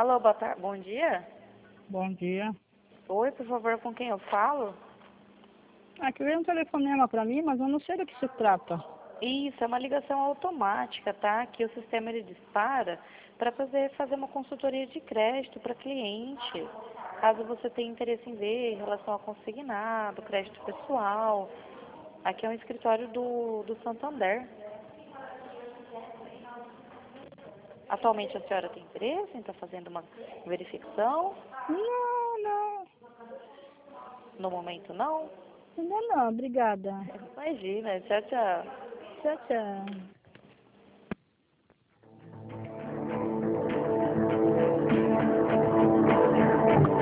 Alô, boa tarde. Bom dia. Bom dia. Oi, por favor, com quem eu falo? Aqui veio um telefonema para mim, mas eu não sei do que se trata. Isso, é uma ligação automática, tá? Que o sistema ele dispara para fazer uma consultoria de crédito para cliente. Caso você tenha interesse em ver em relação a consignado, crédito pessoal. Aqui é um escritório do Santander. Atualmente a senhora tem interesse em estar fazendo uma verificação? Não, não. No momento não? Ainda não, obrigada. Imagina, tchau, tchau. Tchau, tchau.